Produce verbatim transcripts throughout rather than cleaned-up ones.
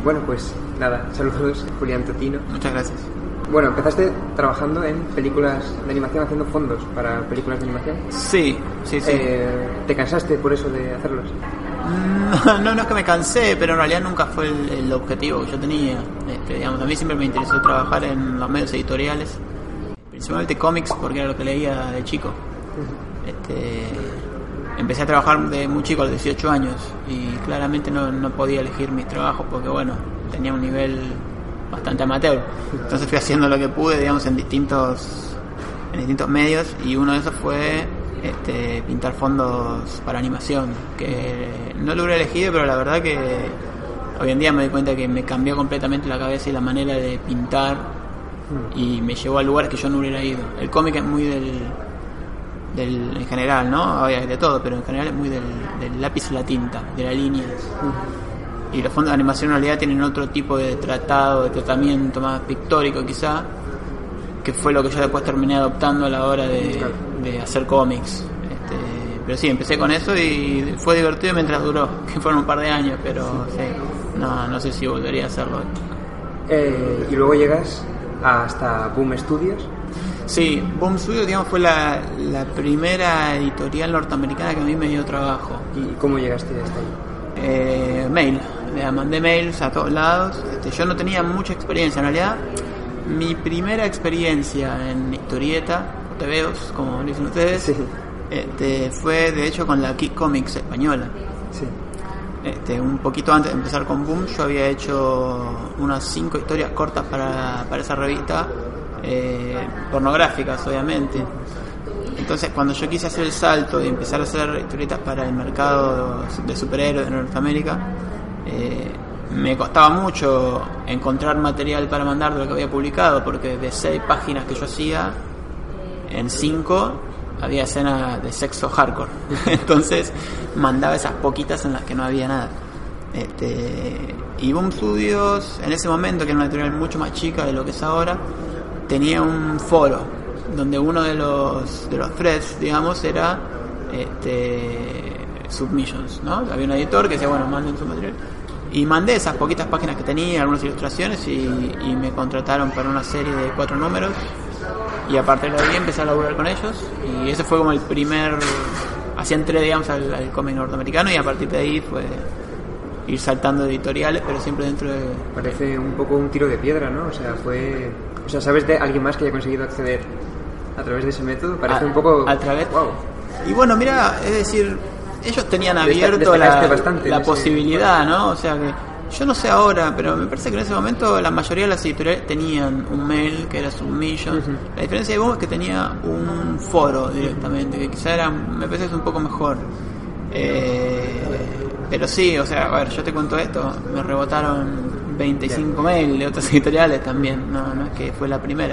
Bueno, pues nada, saludos, Julián Totino. Muchas gracias. Bueno, empezaste trabajando en películas de animación, haciendo fondos para películas de animación. Sí, sí, sí. Eh, ¿Te cansaste por eso de hacerlos? No, no, no es que me cansé, pero en realidad nunca fue el, el objetivo que yo tenía. Este, digamos, a mí siempre me interesó trabajar en los medios editoriales, principalmente cómics, porque era lo que leía de chico. Este, empecé a trabajar de muy chico, a los dieciocho años, y claramente no, no podía elegir mis trabajos porque, bueno, tenía un nivel bastante amateur. Entonces fui haciendo lo que pude, digamos, en distintos en distintos medios, y uno de esos fue este, pintar fondos para animación, que no lo hubiera elegido, pero la verdad que hoy en día me doy cuenta que me cambió completamente la cabeza y la manera de pintar, y me llevó a lugares que yo no hubiera ido. El cómic es muy del, del en general, ¿no? Hay de todo, pero en general es muy del, del lápiz y la tinta, de la línea. Y los fondos de animación en realidad tienen otro tipo de tratado, de tratamiento más pictórico quizá, que fue lo que yo después terminé adoptando a la hora de, de hacer cómics. Este, pero sí, empecé con eso y fue divertido mientras duró, que fueron un par de años, pero sí, no, no sé si volvería a hacerlo. Eh, y luego llegas hasta Boom Studios. Sí, Boom Studios, digamos, fue la, la primera editorial norteamericana que a mí me dio trabajo. ¿Y cómo llegaste hasta ahí? Eh, mail, le mandé mails a todos lados. Este, yo no tenía mucha experiencia en realidad. Mi primera experiencia en historieta, o tebeos, como dicen ustedes, sí. este, fue de hecho con la Kick Comics española. Sí. Este, un poquito antes de empezar con Boom, yo había hecho unas cinco historias cortas para, para esa revista, eh, pornográficas obviamente. Entonces, cuando yo quise hacer el salto y empezar a hacer historietas para el mercado de superhéroes de Norteamérica, eh, me costaba mucho encontrar material para mandar de lo que había publicado, porque de seis páginas que yo hacía, en cinco había escenas de sexo hardcore. Entonces, mandaba esas poquitas en las que no había nada. Este, y Boom Studios, en ese momento, que era una editorial mucho más chica de lo que es ahora, tenía un foro donde uno de los de los threads, digamos, era este, submissions, ¿no? Había un editor que decía, bueno, manden su material, y mandé esas poquitas páginas que tenía, algunas ilustraciones, y, y me contrataron para una serie de cuatro números, y a partir de ahí empecé a laburar con ellos, y ese fue como el primer, así entré, digamos, al, al cómic norteamericano, y a partir de ahí fue ir saltando de editoriales, pero siempre dentro de... Parece un poco un tiro de piedra, ¿no? O sea, fue... O sea, ¿sabes de alguien más que haya conseguido acceder a través de ese método? Parece a, un poco... A través... Wow. Y bueno, mira, es decir, ellos tenían abierto la, la posibilidad, ¿no? O sea que, yo no sé ahora, pero me parece que en ese momento la mayoría de las editoriales tenían un mail que era Submissions. Uh-huh. La diferencia de Boom es que tenía un foro directamente, que quizá era, me parece que es un poco mejor. Eh, pero sí, o sea, a ver, yo te cuento esto, me rebotaron veinticinco mails de otras editoriales también, no, no es que fue la primera.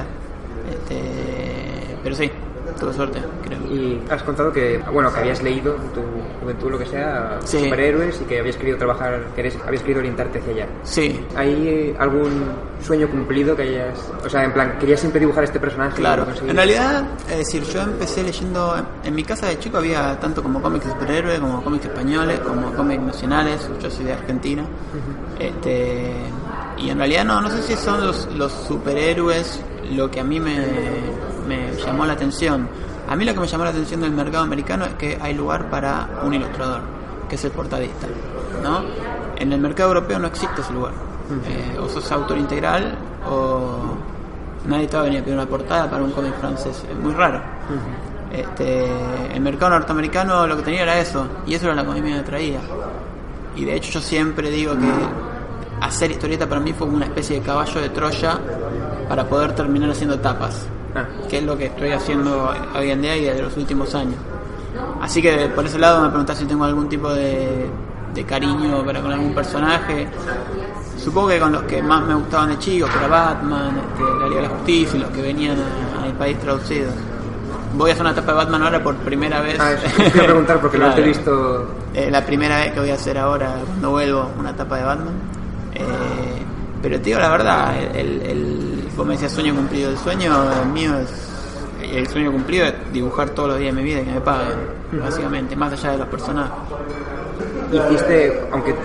Este, pero sí, tuve suerte, creo. Y has contado que, bueno, que habías leído en tu juventud, lo que sea, sí, superhéroes, y que habías querido trabajar, que eres, habías querido orientarte hacia allá. Sí. ¿Hay algún sueño cumplido que hayas, o sea, en plan, querías siempre dibujar este personaje? Claro, en realidad, es decir, yo empecé leyendo, en mi casa de chico había tanto como cómics de superhéroes, como cómics españoles, como cómics nacionales, yo soy de Argentina. Uh-huh. Este, y en realidad no, no sé si son los, los superhéroes lo que a mí me, me llamó la atención. A mí lo que me llamó la atención del mercado americano es que hay lugar para un ilustrador, que es el portadista, ¿no? En el mercado europeo no existe ese lugar. Uh-huh. Eh, o sos autor integral o nadie te va a venir a pedir una portada para un cómic francés. Es muy raro. Uh-huh. Este, el mercado norteamericano lo que tenía era eso, y eso era lo que a mí me atraía. Y de hecho yo siempre digo que hacer historieta para mí fue como una especie de caballo de Troya para poder terminar haciendo tapas, ah. que es lo que estoy haciendo hoy en día y desde los últimos años. Así que por ese lado me preguntás si tengo algún tipo de, de cariño para con algún personaje. Supongo que con los que más me gustaban de chicos, que era Batman, este, la Liga de la Justicia, y los que venían al país traducidos. Voy a hacer una tapa de Batman ahora por primera vez. Ah, eso te iba a preguntar porque claro, no te he visto. Eh, la primera vez que voy a hacer ahora, cuando vuelvo, una tapa de Batman. Eh, pero te digo la verdad, el, el, el, como decía, sueño cumplido. El sueño mío es, el sueño cumplido es dibujar todos los días de mi vida y que me paguen, básicamente, más allá de los personajes. Hiciste, aunque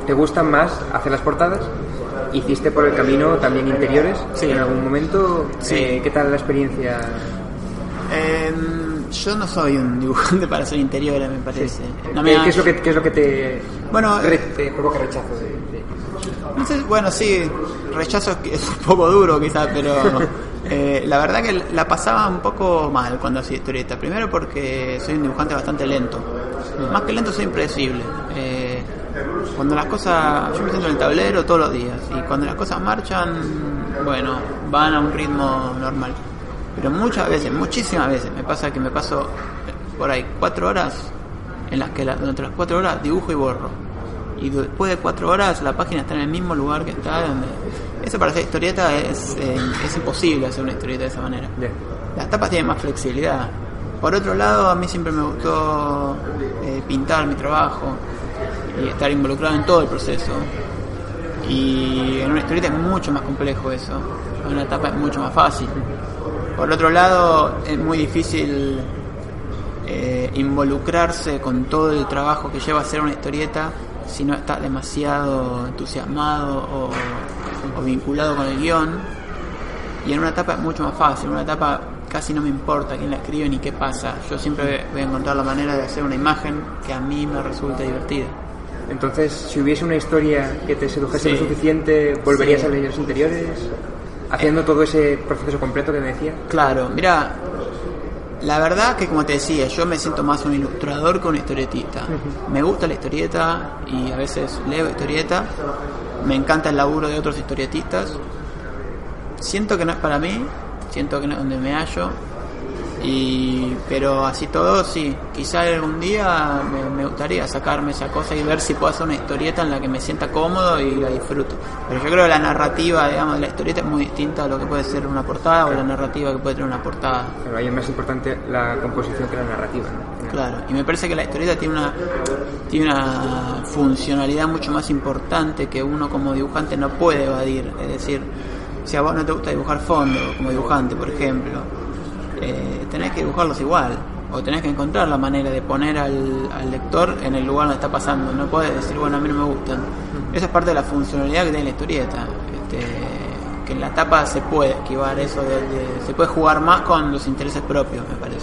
te gustan más hacer las portadas. Hiciste por el camino también interiores, sí. En algún momento. Sí. Eh, ¿Qué tal la experiencia? Eh, yo no soy un dibujante para hacer interiores, me parece. Sí. No ¿Qué, me ¿Qué es lo que, qué es lo que te, bueno, re, te provoca rechazo? De, de... No sé, bueno, sí, rechazo es un poco duro quizás, pero eh, la verdad que la pasaba un poco mal cuando hacía historieta. Primero porque soy un dibujante bastante lento. Más que lento, soy impredecible. Eh, cuando las cosas... Yo me siento en el tablero todos los días y cuando las cosas marchan, bueno, van a un ritmo normal. Pero muchas veces, muchísimas veces, me pasa que me paso por ahí cuatro horas en las que la, durante las cuatro horas dibujo y borro. Y después de cuatro horas la página está en el mismo lugar que está donde... Eso para hacer historieta es, eh, es imposible hacer una historieta de esa manera. Yeah. Las tapas tienen más flexibilidad. Por otro lado, a mí siempre me gustó eh, pintar mi trabajo y estar involucrado en todo el proceso. Y en una historieta es mucho más complejo eso. En una tapa es mucho más fácil. Por otro lado, es muy difícil eh, involucrarse con todo el trabajo que lleva a hacer una historieta si no está demasiado entusiasmado o, o vinculado con el guión. Y en una etapa es mucho más fácil. En una etapa casi no me importa quién la escribe ni qué pasa. Yo siempre voy a encontrar la manera de hacer una imagen que a mí me resulte divertida. Entonces, si hubiese una historia que te sedujese sí. lo suficiente, ¿volverías sí. a leer los interiores? Haciendo eh, todo ese proceso completo que me decía. Claro, mira, la verdad que como te decía, yo me siento más un ilustrador que un historietista. Uh-huh. Me gusta la historieta y a veces leo historieta. Me encanta el laburo de otros historietistas. Siento que no es para mí, siento que no es donde me hallo. Y pero así todo, sí, quizá algún día me, me gustaría sacarme esa cosa y ver si puedo hacer una historieta en la que me sienta cómodo y la disfruto. Pero yo creo que la narrativa, digamos, de la historieta es muy distinta a lo que puede ser una portada o la narrativa que puede tener una portada. Pero ahí es más importante la composición que la narrativa, ¿no? Claro, y me parece que la historieta tiene una tiene una funcionalidad mucho más importante que uno como dibujante no puede evadir. Es decir, si a vos no te gusta dibujar fondo como dibujante, por ejemplo, Eh, tenés que dibujarlos igual, o tenés que encontrar la manera de poner al, al lector en el lugar donde está pasando. No podés decir, bueno, a mí no me gustan. Esa es parte de la funcionalidad que tiene la historieta, este, que en la tapa se puede esquivar eso, de, de, se puede jugar más con los intereses propios, me parece.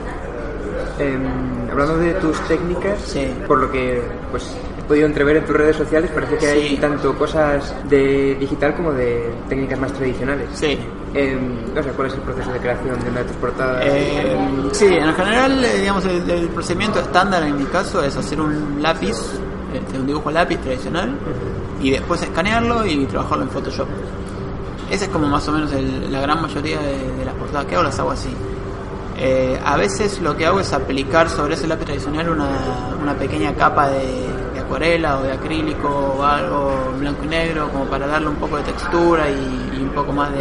Eh, hablando de tus técnicas, sí. por lo que pues he podido entrever en tus redes sociales, parece que sí. hay tanto cosas de digital como de técnicas más tradicionales. Sí. Eh, no sé, ¿cuál es el proceso de creación de una de tus portadas? Eh, sí, en general, eh, digamos, el, el procedimiento estándar en mi caso es hacer un lápiz, este, un dibujo a lápiz tradicional, uh-huh. y después escanearlo y trabajarlo en Photoshop. Esa es como más o menos el, la gran mayoría de, de las portadas que hago, las hago así. Eh, a veces lo que hago es aplicar sobre ese lápiz tradicional una, una pequeña capa de, de acuarela o de acrílico o algo blanco y negro, como para darle un poco de textura y, y un poco más de...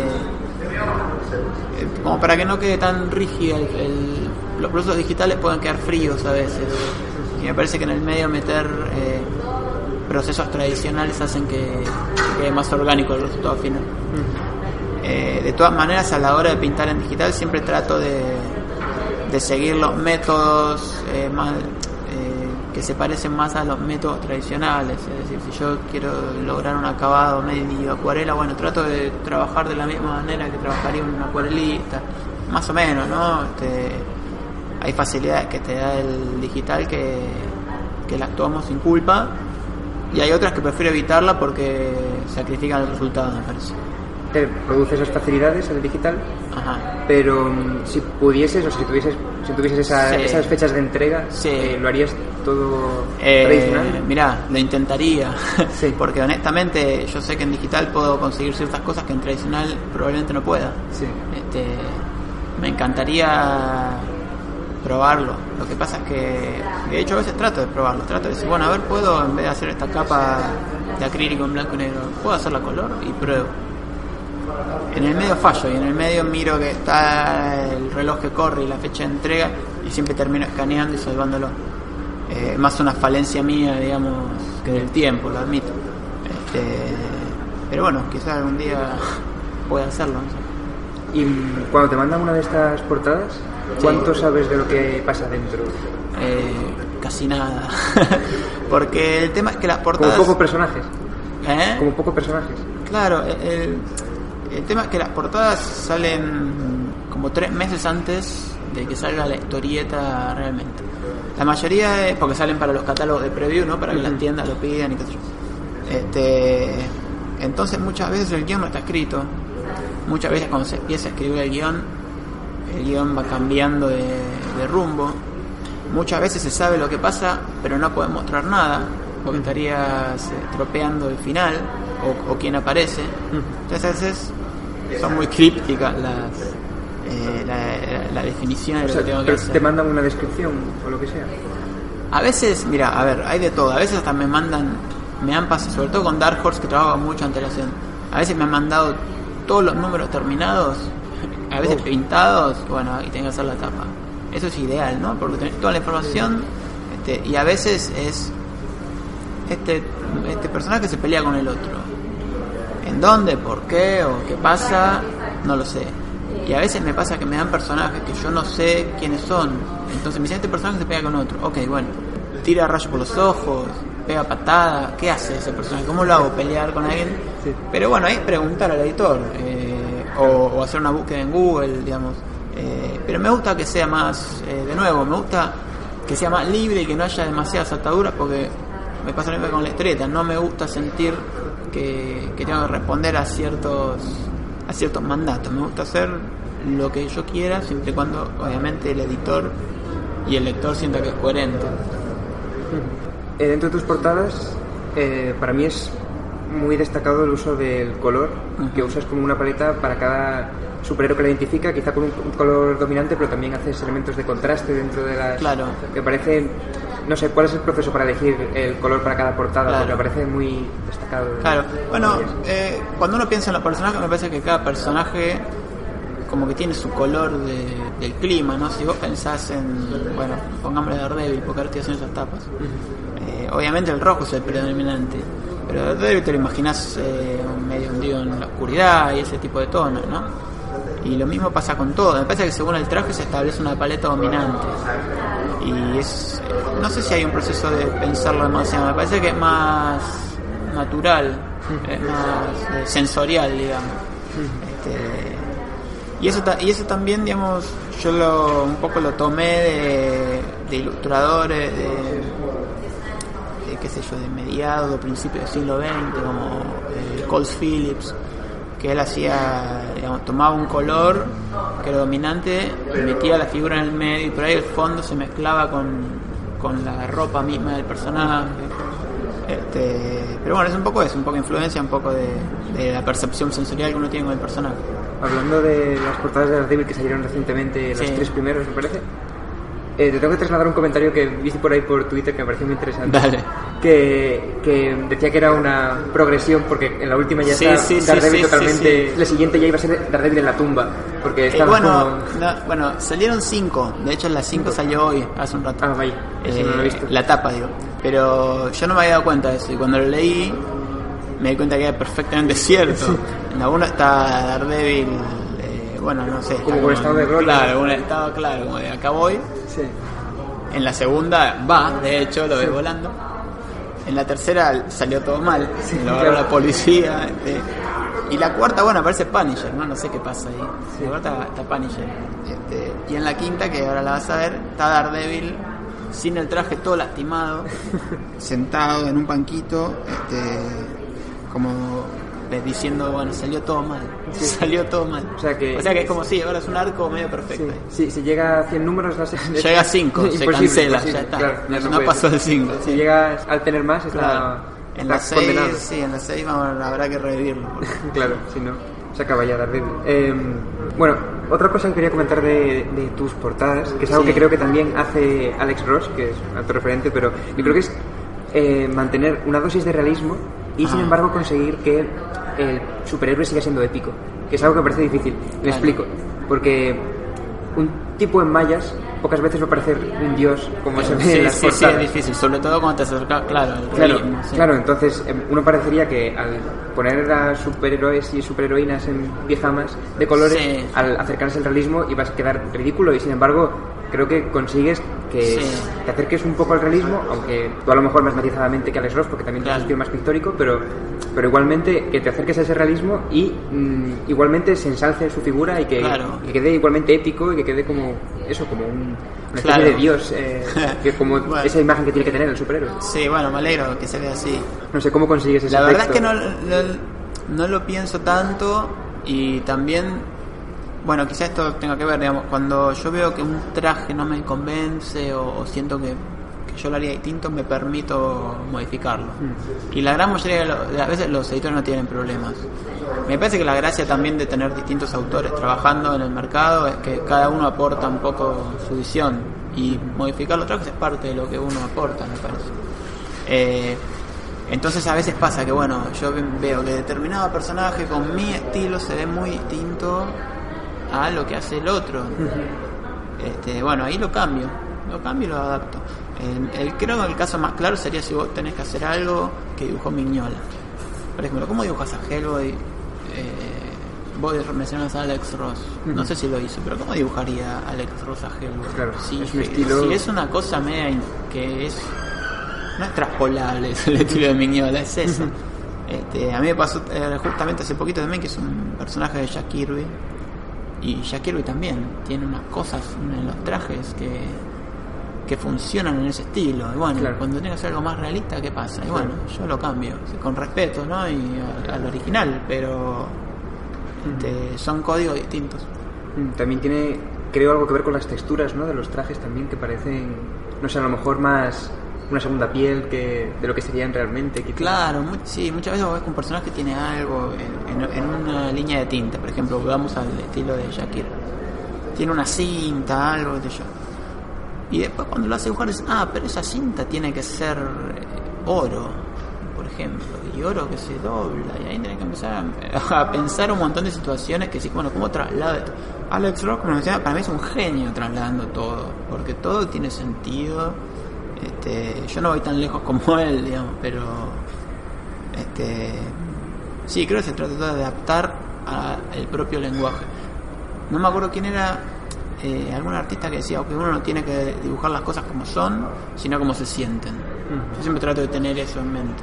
como para que no quede tan rígido el, el, los productos digitales pueden quedar fríos a veces, y me parece que en el medio meter eh, procesos tradicionales hacen que, que quede más orgánico el resultado final. Uh-huh. Eh, de todas maneras, a la hora de pintar en digital siempre trato de, de seguir los métodos eh, más, eh, que se parecen más a los métodos tradicionales. Es decir, si yo quiero lograr un acabado medio acuarela, bueno, trato de trabajar de la misma manera que trabajaría un acuarelista, más o menos, ¿no? Este, hay facilidades que te da el digital que, que la actuamos sin culpa, y hay otras que prefiero evitarla porque sacrifican el resultado, me parece. Te produce esas facilidades el digital. Ajá. Pero si pudieses o si tuvieses si tuvieses esa, sí. esas fechas de entrega, sí. eh, ¿lo harías todo eh, tradicional? Mirá, lo intentaría, sí. porque honestamente yo sé que en digital puedo conseguir ciertas cosas que en tradicional probablemente no pueda. Sí. Este, me encantaría probarlo. Lo que pasa es que, de hecho, a veces trato de probarlo. Trato de decir, bueno, a ver, puedo, en vez de hacer esta capa de acrílico en blanco y negro, puedo hacerla color y pruebo. En el medio fallo, y en el medio miro que está el reloj que corre y la fecha de entrega, y siempre termino escaneando y salvándolo. Eh, más una falencia mía, digamos, que del tiempo, lo admito. Este, pero bueno, quizás algún día pueda hacerlo, no sé. Y cuando te mandan una de estas portadas, ¿cuánto sí. sabes de lo que pasa dentro? Eh, casi nada. Porque el tema es que las portadas... Como pocos personajes. ¿Eh? Como pocos personajes. Claro, el, el tema es que las portadas salen como tres meses antes de que salga la historieta realmente. La mayoría es porque salen para los catálogos de preview, ¿no? Para que uh-huh. las tiendas lo pidan y qué sé yo. Este, entonces muchas veces el guión no está escrito. Muchas veces cuando se empieza a escribir el guión, el guión va cambiando de, de rumbo. Muchas veces se sabe lo que pasa, pero no puede mostrar nada, porque estarías tropeando el final o, o quién aparece. Entonces a veces son muy crípticas las eh, la, la, la definición de lo o sea, que tengo que pero hacer. ¿Te mandan una descripción o lo que sea? A veces, mira, a ver, hay de todo. A veces hasta me mandan, me han pasado, sobre todo con Dark Horse, que trabajo con mucha antelación. A veces me han mandado todos los números terminados, a veces oh. pintados, bueno, y tengo que hacer la tapa. Eso es ideal, ¿no? Porque tenés toda la información, este, y a veces es este este personaje se pelea con el otro. ¿En dónde? ¿Por qué? ¿O qué pasa? No lo sé. Y a veces me pasa que me dan personajes que yo no sé quiénes son. Entonces me dicen, este personaje se pega con otro. Ok, bueno. Tira rayo por los ojos, pega patada. ¿Qué hace ese personaje? ¿Cómo lo hago? ¿Pelear con alguien? Sí. Pero bueno, ahí preguntar al editor. Eh, o, o hacer una búsqueda en Google, digamos. Eh, pero me gusta que sea más, eh, de nuevo, me gusta que sea más libre y que no haya demasiadas ataduras, porque me pasa lo mismo con la historieta. No me gusta sentir que, que tengo que responder a ciertos a ciertos mandatos. Me gusta hacer lo que yo quiera, siempre y cuando obviamente el editor y el lector sienta que es coherente. Eh, dentro de tus portadas, eh, para mí es muy destacado el uso del color, uh-huh. que usas como una paleta para cada superhéroe que la identifica, quizá con un, un color dominante, pero también haces elementos de contraste dentro de las... Claro. Me parece... No sé, ¿cuál es el proceso para elegir el color para cada portada? Claro. Porque me parece muy destacado. Claro. Bueno, eh, cuando uno piensa en los personajes, me parece que cada personaje como que tiene su color de, del clima, ¿no? Si vos pensás en... Bueno, pongámosle Daredevil, porque ahora estoy haciendo esas tapas. Uh-huh. Eh, obviamente el rojo es el predominante, pero Daredevil te lo imaginás eh, medio hundido en la oscuridad y ese tipo de tonos, ¿no? Y lo mismo pasa con todo. Me parece que según el traje se establece una paleta dominante. Y es... No sé si hay un proceso de pensarlo demasiado. Me parece que es más natural, es más eh, sensorial, digamos. Este, y eso y eso también, digamos, yo lo un poco lo tomé de, de ilustradores, de, de, qué sé yo, de mediados o principios del siglo veinte, como eh, Coles Phillips, que él hacía, digamos, tomaba un color que era dominante, metía la figura en el medio y por ahí el fondo se mezclaba con, con la ropa misma del personaje. Este, pero bueno, es un poco eso, un poco de influencia, un poco de, de la percepción sensorial que uno tiene con el personaje. Hablando de las portadas de Daredevil que salieron recientemente, los sí. tres primeros, me parece, eh, te tengo que trasladar un comentario que viste por ahí por Twitter que me pareció muy interesante. Dale. Que, que decía que era una progresión, porque en la última ya sí, está sí, Daredevil sí, totalmente... sí, sí. La siguiente ya iba a ser Daredevil en la tumba, porque estaba eh, bueno, como... no, bueno, salieron cinco, de hecho la cinco salió hoy, hace un rato. Ah, vaya, eh, no lo he visto. La tapa, digo. Pero yo no me había dado cuenta de eso, y cuando lo leí me di cuenta que era perfectamente cierto. Sí. En la uno está Daredevil, eh, bueno, no sé. Como por estado de gloria. Claro, un estado claro, como de acá voy. Sí. En la segunda va, de hecho, lo ves sí. volando. En la tercera salió todo mal, sí, lo agarró claro. la policía. Este, y la cuarta, bueno, aparece Punisher, ¿no? No sé qué pasa ahí. Sí. La cuarta está Punisher. Este, y en la quinta, que ahora la vas a ver, está Daredevil sin el traje, todo lastimado, sentado en un banquito, este, como diciendo, bueno, salió todo mal, sí. salió todo mal. O sea, que, o sea que es como si, sí, ahora es un arco medio perfecto. Sí, sí, si llega a cien números, va a ser... Llega a cinco, se cancela, ya está. Claro, ya no, no pasó el cinco. Si sí. llegas al tener más, está, claro. está en la seis, sí, en la seis vamos, habrá que revivirlo. Claro, si no, se acaba ya Daredevil. Eh, bueno, otra cosa que quería comentar de, de tus portadas, que es algo sí. que creo que también hace Alex Ross, que es alto referente, pero yo creo que es eh, mantener una dosis de realismo y ah. sin embargo conseguir que el superhéroe siga siendo épico, que es algo que me parece difícil. Me claro. explico, porque un tipo en mallas pocas veces va a parecer un dios como se ve sí, en las sí, portadas. Sí, es difícil, sobre todo cuando te acercas, claro, al claro, realismo, sí. claro, entonces uno parecería que al poner a superhéroes y superheroínas en pijamas de colores, sí. al acercarse al realismo ibas a quedar ridículo, y sin embargo creo que consigues que Sí. te acerques un poco al realismo, aunque tú a lo mejor más matizadamente que Alex Ross, porque también Claro. tienes un estilo más pictórico, pero, pero igualmente que te acerques a ese realismo y mm, igualmente se ensalce su figura y que, Claro. y que quede igualmente épico y que quede como eso, como un, una especie Claro. de dios, eh, que como Bueno. esa imagen que tiene que tener el superhéroe. Sí, bueno, me alegro que se vea así. No sé cómo consigues ese La verdad es efecto. que no, no, no lo pienso tanto y también, bueno, quizás esto tenga que ver, digamos, cuando yo veo que un traje no me convence o, o siento que, que yo lo haría distinto, me permito modificarlo. Mm. Y la gran mayoría de, lo- de las veces los editores no tienen problemas. Me parece que la gracia también de tener distintos autores trabajando en el mercado es que cada uno aporta un poco su visión y modificar los trajes es parte de lo que uno aporta, me parece. Eh, entonces a veces pasa que bueno, yo ve- veo que determinado personaje con mi estilo se ve muy distinto a lo que hace el otro. Este, bueno, ahí lo cambio, lo cambio y lo adapto. El, el- creo que el caso más claro sería si vos tenés que hacer algo que dibujó Mignola. Por ejemplo, ¿cómo dibujas a Hellboy? Eh, vos mencionas a Alex Ross, no Ujú. sé si lo hizo, pero ¿cómo dibujaría Alex Ross a Hellboy? Claro, si, es un estilo- si es una cosa media in- que es no es traspolable, es el estilo de Mignola, es eso. Este, a mí me pasó eh, justamente hace poquito también, que es un personaje de Jack Kirby, y Jack Kirby también tiene unas cosas en los trajes que que funcionan en ese estilo. Y bueno, Claro. cuando tengo que hacer algo más realista, ¿qué pasa? Y bueno, yo lo cambio, sí, con respeto, ¿no? Y a- al original, pero este, son códigos distintos. Mm, También tiene, creo, algo que ver con las texturas, ¿no? De los trajes también, que parecen, no sé, a lo mejor más una segunda piel que de lo que serían realmente. quizás. Claro, mu- sí, muchas veces vos ves que un personaje tiene algo en, en- en una línea de tinta, por ejemplo, vamos al estilo de Shakira. Tiene una cinta, algo de yo. Y después cuando lo hace dibujar es, ah, pero esa cinta tiene que ser eh, oro, por ejemplo, y oro que se dobla, y ahí tenés que empezar a, a pensar un montón de situaciones que sí, bueno, ¿cómo traslado esto? Alex Ross, como mencionaba, para mí es un genio trasladando todo, porque todo tiene sentido. Este, yo no voy tan lejos como él, digamos, pero este, sí, creo que se trató de adaptar al propio lenguaje. No me acuerdo quién era, eh, algún artista que decía que uno no tiene que dibujar las cosas como son, sino como se sienten. Yo siempre trato de tener eso en mente.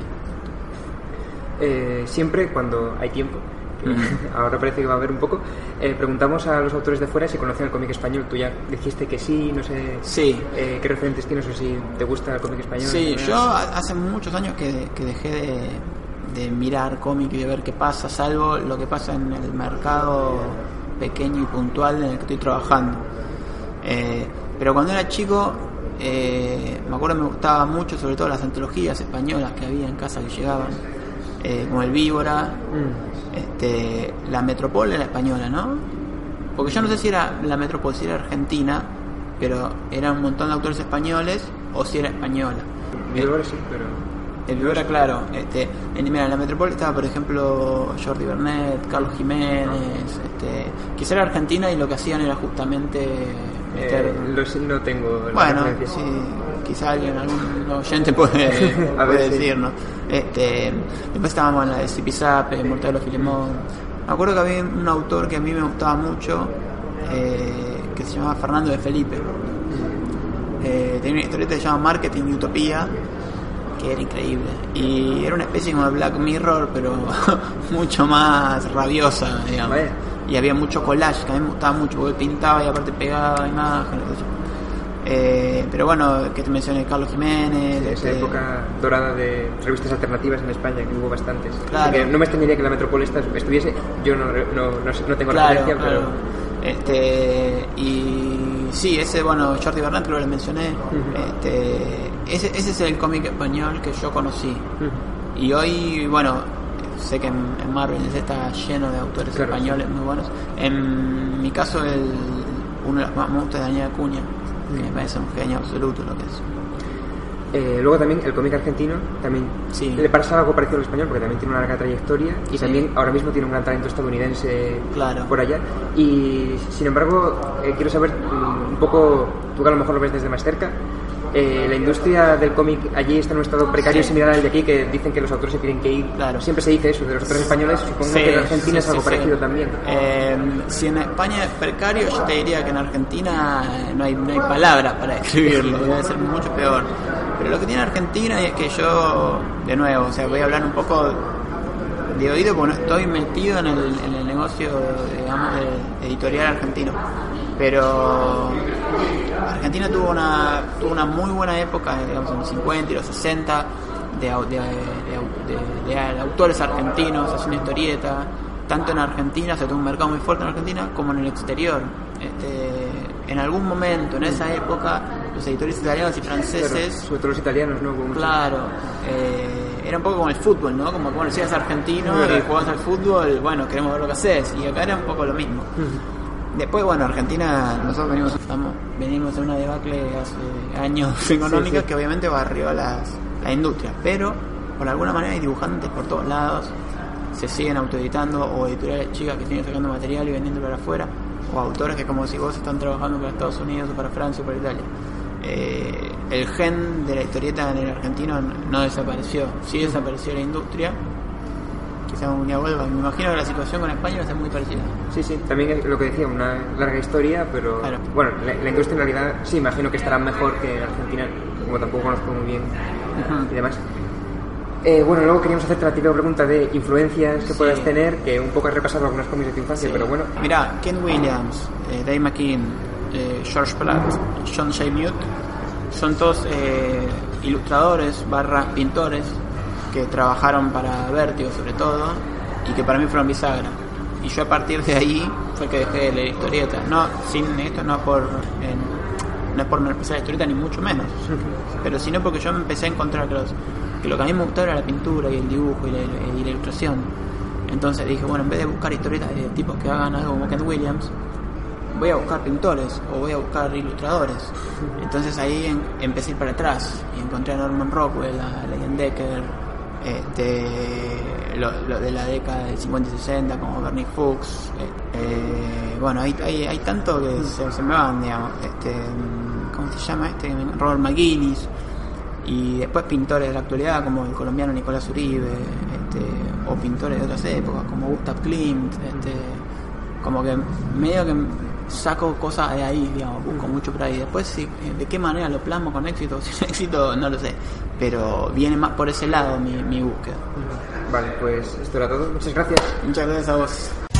Eh, siempre cuando hay tiempo, Mm. ahora parece que va a haber un poco, eh, preguntamos a los autores de fuera si conocen el cómic español. Tú ya dijiste que sí, no sé Sí. eh, qué referentes tienes o si te gusta el cómic español. Sí, en yo general. ha- hace muchos años que, que dejé de, de mirar cómic y de ver qué pasa, salvo lo que pasa en el mercado pequeño y puntual en el que estoy trabajando. Eh, pero cuando era chico, eh, me acuerdo que me gustaba mucho, sobre todo las antologías españolas que había en casa que llegaban, eh, como el Víbora, Mm. este, la Metropol era española, ¿no? Porque yo no sé si era la Metropol, si era argentina, pero era un montón de autores españoles o si era española. Mi dolor sí, pero El Víbora, claro, este, en, mira, en la Metropol estaba, por ejemplo, Jordi Bernet, Carlos Jiménez, este, quizá era argentina y lo que hacían era justamente meter... eh, lo sé, no tengo la Bueno, referencia. sí, quizá alguien, algún oyente puede, A ver, puede sí. decirnos. Este, después estábamos en la de Zipizape, Mortadelo Filemón. Me acuerdo que había un autor que a mí me gustaba mucho, eh, que se llamaba Fernando de Felipe. Eh, tenía una historieta que se llama Marketing y Utopía, que era increíble. Y era una especie como de Black Mirror, pero mucho más rabiosa, digamos. Vaya. Y había mucho collage, que a mí me gustaba mucho, porque él pintaba y aparte pegaba imágenes. qué sé yo. Eh, pero bueno, que te mencioné Carlos Jiménez. Esa este, época dorada de revistas alternativas en España, que hubo bastantes. Claro. Así que no me extrañaría que la Metrópoli esta estuviese, yo no, no, no, sé- no tengo Claro, referencia, claro. Este, y sí, ese, bueno, Jordi Bernat, creo que lo mencioné. Ujú. este, ese, ese es el cómic español que yo conocí. pero... Ujú. Y hoy, bueno, sé que en, en Marvel está lleno de autores Claro, españoles muy buenos. En mi caso, el, uno de los más me gusta es Daniel Acuña, que me parece un genio absoluto lo que es. Eh, luego también el cómic argentino también Sí. le pasa algo parecido al español porque también tiene una larga trayectoria y Sí. también ahora mismo tiene un gran talento estadounidense Claro. por allá. Y sin embargo, eh, quiero saber mm, un poco, tú que a lo mejor lo ves desde más cerca, Eh, la industria del cómic allí está en un estado precario sí. similar al de aquí, que dicen que los autores se tienen que ir. Claro. Siempre se dice eso de los autores españoles, supongo Sí, que en Argentina sí, es algo sí, parecido sí. también. Eh, si en España es precario, yo te diría que en Argentina no hay, no hay palabras para describirlo, debe ser mucho peor. Pero lo que tiene Argentina es que yo, de nuevo, o sea, voy a hablar un poco de oído porque no estoy metido en el, en el negocio, digamos, de editorial argentino. Pero Argentina tuvo una tuvo una muy buena época, digamos, en los cincuenta y los sesenta, de, de, de, de, de, de autores argentinos haciendo historieta, tanto en Argentina, o sea, tuvo un mercado muy fuerte en Argentina, como en el exterior. Este, en algún momento, en esa época, los editores italianos y franceses... Claro, sobre todo los italianos, ¿no? Como Claro, eh, era un poco como el fútbol, ¿no? Como cuando si eres argentino ¿verdad? y jugás al fútbol, bueno, queremos ver lo que haces, y acá era un poco lo mismo. Uh-huh. Después, bueno, Argentina, nosotros venimos, estamos, venimos de una debacle hace años económica, sí, sí. que obviamente barrió las, la industria, pero por alguna manera hay dibujantes por todos lados, se siguen autoeditando, o editoriales chicas que siguen sacando material y vendiéndolo para afuera, o autores que, como si vos, están trabajando para Estados Unidos o para Francia o para Italia. Eh, el gen de la historieta en el argentino no desapareció, sí desapareció la industria. Quizá un día vuelva. Me imagino que la situación con España va a ser muy parecida. Sí, sí, también es lo que decía, una larga historia, pero claro. Bueno, la, la industria en realidad sí, imagino que estará mejor que en Argentina, como tampoco conozco muy bien uh-huh. y demás. Eh, bueno, luego queríamos hacerte la típica pregunta de influencias que sí. puedas tener, que un poco has repasado algunos cómics de tu infancia, sí. pero bueno. Mira, Ken Williams, eh, Dave McKean, eh, George Platt, John J. Mute, son todos eh, ilustradores barra pintores que trabajaron para Vértigo sobre todo y que para mí fueron bisagra. Y yo a partir de ahí fue que dejé de leer historieta. No, sin esto no por eh, no es por no empezar la historieta ni mucho menos, pero sino porque yo me empecé a encontrar que, los, que lo que a mí me gustaba era la pintura y el dibujo y la, y la ilustración. Entonces dije, bueno, en vez de buscar historietas de tipos que hagan algo como Ken Williams, voy a buscar pintores o voy a buscar ilustradores. Entonces ahí en, empecé a ir para atrás y encontré a Norman Rockwell, a Leigh Decker, este, lo, lo de la década del cincuenta y sesenta como Bernie Fuchs. Eh, bueno, hay, hay, hay tanto que se, se me van, digamos. Este, ¿cómo se llama este? Robert McGuinness. Y después pintores de la actualidad como el colombiano Nicolás Uribe, este, o pintores de otras épocas como Gustav Klimt. Este, como que medio que saco cosas de ahí, digamos, busco mucho por ahí. Después, si, de qué manera lo plasmo con éxito, sin éxito, no lo sé. Pero viene más por ese lado mi, mi búsqueda. Vale, pues esto era todo. Muchas gracias. Muchas gracias a vos.